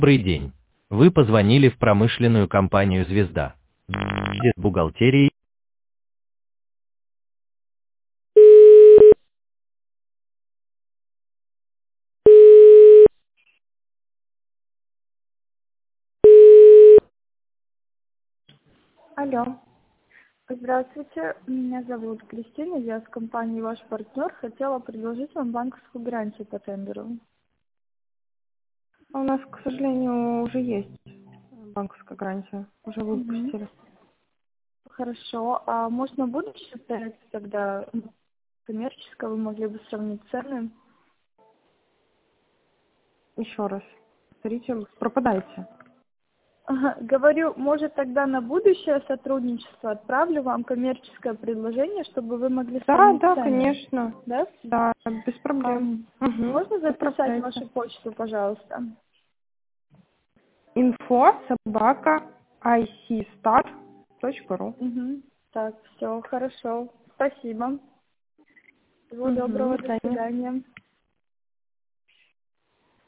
Добрый день. Вы позвонили в промышленную компанию «Звезда». С бухгалтерией. Алло. Здравствуйте, меня зовут Кристина, я с компании «Ваш партнер». Хотела предложить вам банковскую гарантию по тендеру. У нас, к сожалению, уже есть банковская гарантия. Уже Мгм. выпустили. Хорошо. А может на будущее ставить тогда коммерческое, вы могли бы сравнить цены? Еще раз. Повторите, пропадайте. Ага, говорю, может тогда на будущее сотрудничество отправлю вам коммерческое предложение, чтобы вы могли Да, сравнить да, цены. конечно. Да? Да, без проблем. Угу. Можно записать Отправляйте. вашу почту, пожалуйста? info@icstar.ru. Угу. Так, все, хорошо. Спасибо. Всего Угу. доброго, До до свидания. свидания.